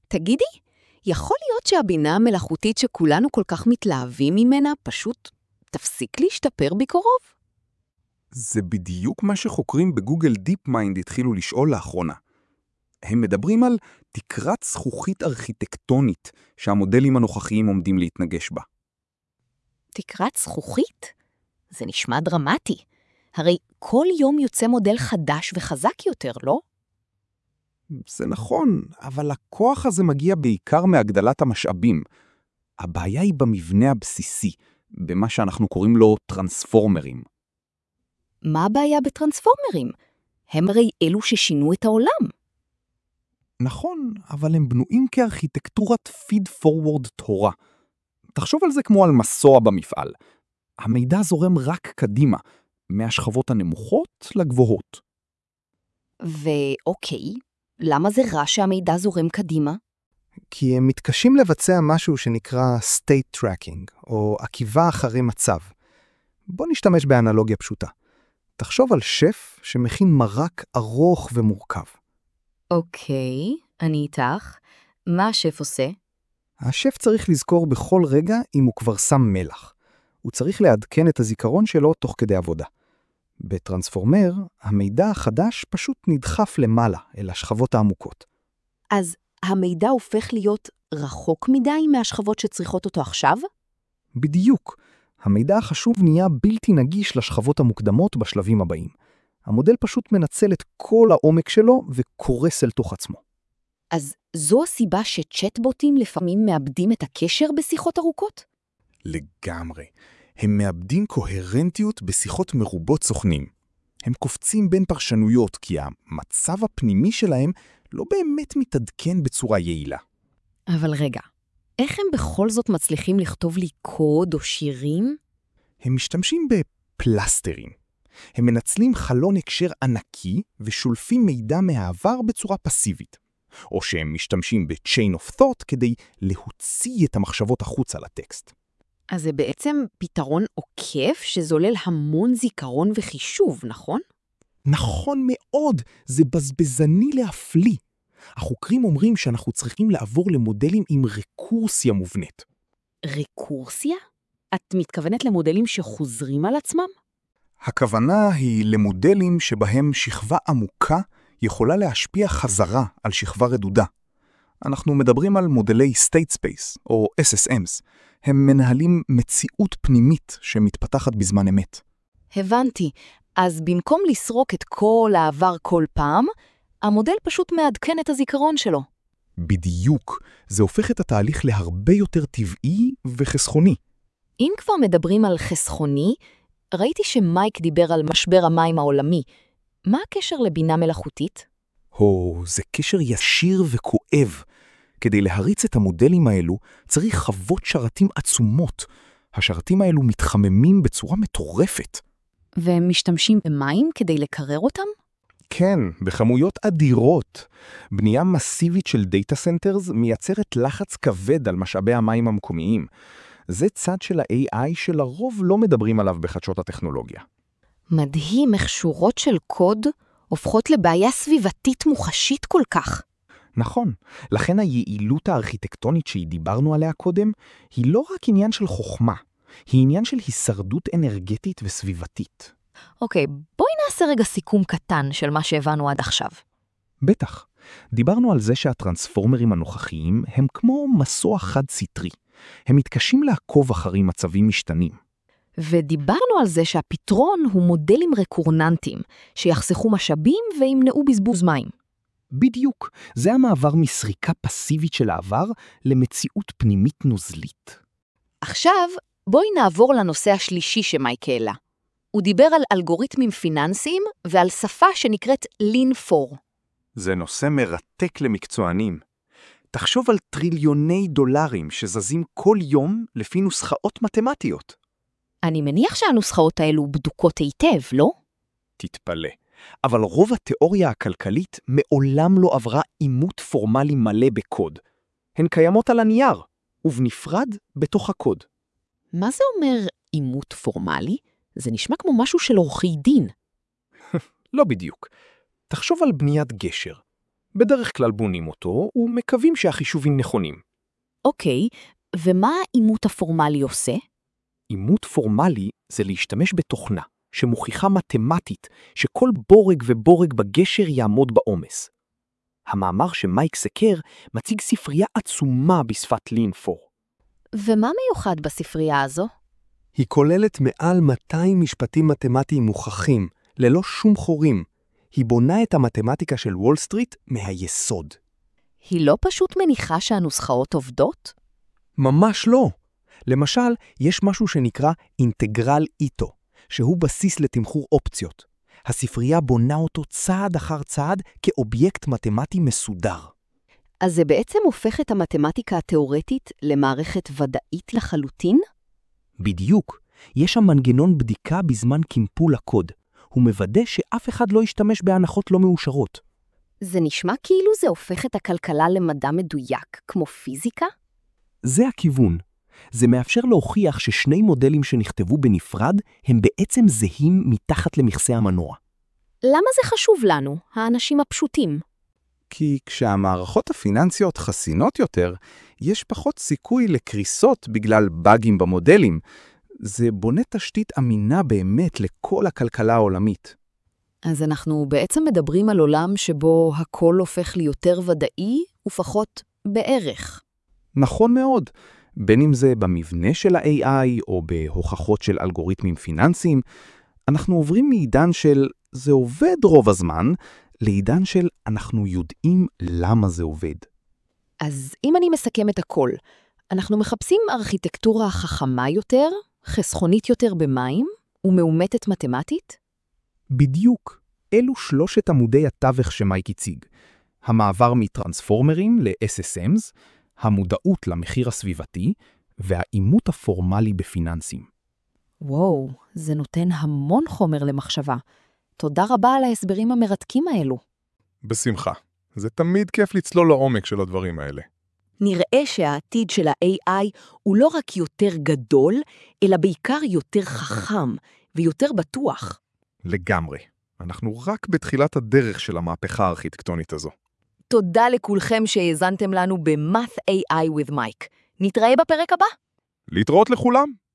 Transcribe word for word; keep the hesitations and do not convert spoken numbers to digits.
תגידי, יכול להיות שהבינה המלאכותית שכולנו כל כך מתלהבים ממנה פשוט תפסיק להשתפר בקרוב? זה בדיוק מה שחוקרים בגוגל דיפ מיינד התחילו לשאול לאחרונה. הם מדברים על תקרת זכוכית ארכיטקטונית שהמודלים הנוכחיים עומדים להתנגש בה. תקרת זכוכית? זה נשמע דרמטי. הרי כל יום יוצא מודל חדש וחזק יותר, לא? זה נכון, אבל הכוח הזה מגיע בעיקר מהגדלת המשאבים. הבעיה היא במבנה הבסיסי, במה שאנחנו קוראים לו טרנספורמרים. מה הבעיה בטרנספורמרים? הם הרי אלו ששינו את העולם. נכון, אבל הם בנויים כארכיטקטורת פיד פורוורד תורה. תחשוב על זה כמו על מסוע במפעל. המידע זורם רק קדימה, מהשכבות הנמוכות לגבוהות. ואוקיי, למה זה רע שהמידע זורם קדימה? כי הם מתקשים לבצע משהו שנקרא state tracking, או עקיבה אחרי מצב. בוא נשתמש באנלוגיה פשוטה. תחשוב על שף שמכין מרק ארוך ומורכב. אוקיי, אני איתך. מה השף עושה? השף צריך לזכור בכל רגע אם הוא כבר שם מלח. הוא צריך לעדכן את הזיכרון שלו תוך כדי עבודה. בטרנספורמר, המידע החדש פשוט נדחף למעלה, אל השכבות העמוקות. אז המידע הופך להיות רחוק מדי מהשכבות שצריכות אותו עכשיו? בדיוק. המידע החשוב נהיה בלתי נגיש לשכבות המוקדמות בשלבים הבאים. המודל פשוט מנצל את כל העומק שלו וקורס אל תוך עצמו. אז זו הסיבה שצ'טבוטים לפעמים מאבדים את הקשר בשיחות ארוכות? לגמרי. הם מאבדים קוהרנטיות בשיחות מרובות סוכנים. הם קופצים בין פרשנויות כי המצב הפנימי שלהם לא באמת מתעדכן בצורה יעילה. אבל רגע, איך הם בכל זאת מצליחים לכתוב לי קוד או שירים? הם משתמשים בפלסטרים. הם מנצלים חלון הקשר ענקי ושולפים מידע מהעבר בצורה פסיבית. או שהם משתמשים ב-chain of thought כדי להוציא את המחשבות החוצה לטקסט. אז זה בעצם פתרון עוקף שזולל המון זיכרון וחישוב, נכון? נכון מאוד, זה בזבזני להפליא. החוקרים אומרים שאנחנו צריכים לעבור למודלים עם רקורסיה מובנית. רקורסיה? את מתכוונת למודלים שחוזרים על עצמם? הכוונה היא למודלים שבהם שכבה עמוקה יכולה להשפיע חזרה על שכבה רדודה. אנחנו מדברים על מודלי state space או אס אס אמס. הם מנהלים מציאות פנימית שמתפתחת בזמן אמת. הבנתי. אז במקום לסרוק את כל העבר כל פעם, המודל פשוט מעדכן את הזיכרון שלו. בדיוק. זה הופך את התהליך להרבה יותר טבעי וחסכוני. אם כבר מדברים על חסכוני, ראיתי שמייק דיבר על משבר המים העולמי. מה הקשר לבינה מלאכותית? הו, זה קשר ישיר וכואב. כדי להריץ את המודלים האלו, צריך חוות שרתים עצומות. השרתים האלו מתחממים בצורה מטורפת. והם משתמשים במים כדי לקרר אותם? כן, בכמויות אדירות. בנייה מסיבית של דאטה סנטרס מייצרת לחץ כבד על משאבי המים המקומיים. זה צד של ה-איי איי שלרוב לא מדברים עליו בחדשות הטכנולוגיה. מדהים איך שורות של קוד הופכות לבעיה סביבתית מוחשית כל כך. נכון, לכן היעילות הארכיטקטונית שהיא דיברנו עליה קודם, היא לא רק עניין של חוכמה, היא עניין של הישרדות אנרגטית וסביבתית. אוקיי, בואי נעשה רגע סיכום קטן של מה שהבנו עד עכשיו. בטח, דיברנו על זה שהטרנספורמרים הנוכחיים הם כמו מסוע חד סטרי. הם מתקשים לעקוב אחרי מצבים משתנים. ודיברנו על זה שהפתרון הוא מודלים רקורננטיים, שיחסכו משאבים וימנעו בזבוז מים. בדיוק, זה המעבר מסריקה פסיבית של העבר למציאות פנימית נוזלית. עכשיו, בואי נעבור לנושא השלישי שמייק העלה. הוא דיבר על אלגוריתמים פיננסיים ועל שפה שנקראת לין פור. זה נושא מרתק למקצוענים. תחשוב על טריליוני דולרים שזזים כל יום לפי נוסחאות מתמטיות. אני מניח שהנוסחאות האלו בדוקות היטב, לא? תתפלא. אבל רוב התיאוריה הכלכלית מעולם לא עברה אימות פורמלי מלא בקוד. הן קיימות על הנייר, ובנפרד בתוך הקוד. מה זה אומר אימות פורמלי? זה נשמע כמו משהו של עורכי דין. לא בדיוק. תחשוב על בניית גשר. בדרך כלל בונים אותו ומקווים שהחישובים נכונים. אוקיי, ומה האימות הפורמלי עושה? אימות פורמלי זה להשתמש בתוכנה שמוכיחה מתמטית שכל בורג ובורג בגשר יעמוד בעומס. המאמר שמייק סקר מציג ספרייה עצומה בשפת לין פור. ומה מיוחד בספרייה הזו? היא כוללת מעל מאתיים משפטים מתמטיים מוכחים, ללא שום חורים. היא בונה את המתמטיקה של וול סטריט מהיסוד. היא לא פשוט מניחה שהנוסחאות עובדות? ממש לא. למשל, יש משהו שנקרא אינטגרל איטו, שהוא בסיס לתמחור אופציות. הספרייה בונה אותו צעד אחר צעד כאובייקט מתמטי מסודר. אז זה בעצם הופך את המתמטיקה התיאורטית למערכת ודאית לחלוטין? בדיוק. יש שם מנגנון בדיקה בזמן קימפול הקוד. הוא מוודא שאף אחד לא ישתמש בהנחות לא מאושרות. זה נשמע כאילו זה הופך את הכלכלה למדע מדויק, כמו פיזיקה? זה הכיוון. זה מאפשר להוכיח ששני מודלים שנכתבו בנפרד הם בעצם זהים מתחת למכסה המנוע. למה זה חשוב לנו, האנשים הפשוטים? כי כשהמערכות הפיננסיות חסינות יותר, יש פחות סיכוי לקריסות בגלל באגים במודלים. זה בונה תשתית אמינה באמת לכל הכלכלה העולמית. אז אנחנו בעצם מדברים על עולם שבו הכל הופך ליותר ודאי ופחות בערך. נכון מאוד. בין אם זה במבנה של ה-איי איי או בהוכחות של אלגוריתמים פיננסיים, אנחנו עוברים מעידן של זה עובד רוב הזמן, לעידן של אנחנו יודעים למה זה עובד. אז אם אני מסכם את הכל, אנחנו מחפשים ארכיטקטורה חכמה יותר, חסכונית יותר במים ומאומתת מתמטית? בדיוק. אלו שלושת עמודי התווך שמייק הציג. המעבר מטרנספורמרים ל-אס אס אמס, המודעות למחיר הסביבתי והאימות הפורמלי בפיננסים. וואו, זה נותן המון חומר למחשבה. תודה רבה על ההסברים המרתקים האלו. בשמחה. זה תמיד כיף לצלול לעומק של הדברים האלה. נראה שהעתיד של ה-איי איי הוא לא רק יותר גדול, אלא בעיקר יותר חכם ויותר בטוח. לגמרי. אנחנו רק בתחילת הדרך של המהפכה הארכיטקטונית הזו. תודה לכולכם שהאזנתם לנו ב-Math איי איי with Mike. נתראה בפרק הבא. להתראות לכולם.